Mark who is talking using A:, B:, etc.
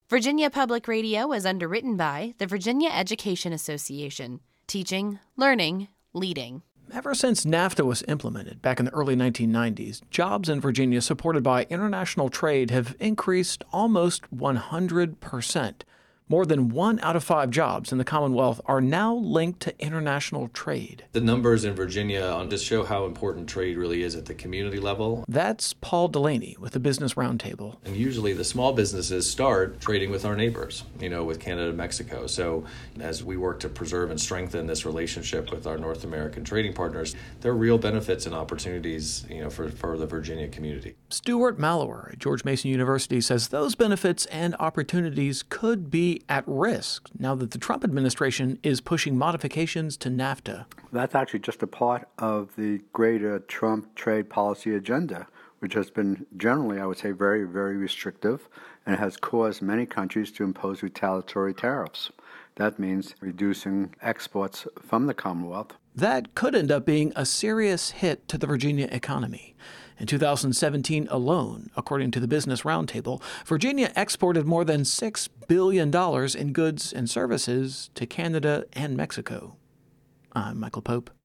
A: Virginia Public Radio is underwritten by the Virginia Education Association, teaching, learning, leading.
B: Ever since NAFTA was implemented back in the early 1990s, jobs in Virginia supported by international trade have increased almost 100%. More than 1 out of 5 jobs in the Commonwealth are now linked to international trade.
C: The numbers in Virginia just show how important trade really is at the community level.
B: That's Paul Delaney with the Business Roundtable.
C: And usually the small businesses start trading with our neighbors, with Canada and Mexico. So as we work to preserve and strengthen this relationship with our North American trading partners, there are real benefits and opportunities, for the Virginia community.
B: Stuart Mallower at George Mason University says those benefits and opportunities could be at risk now that the Trump administration is pushing modifications to NAFTA.
D: That's actually just a part of the greater Trump trade policy agenda, which has been generally, I would say, very, very restrictive and has caused many countries to impose retaliatory tariffs. That means reducing exports from the Commonwealth.
B: That could end up being a serious hit to the Virginia economy. In 2017 alone, according to the Business Roundtable, Virginia exported more than $6 billion in goods and services to Canada and Mexico. I'm Michael Pope.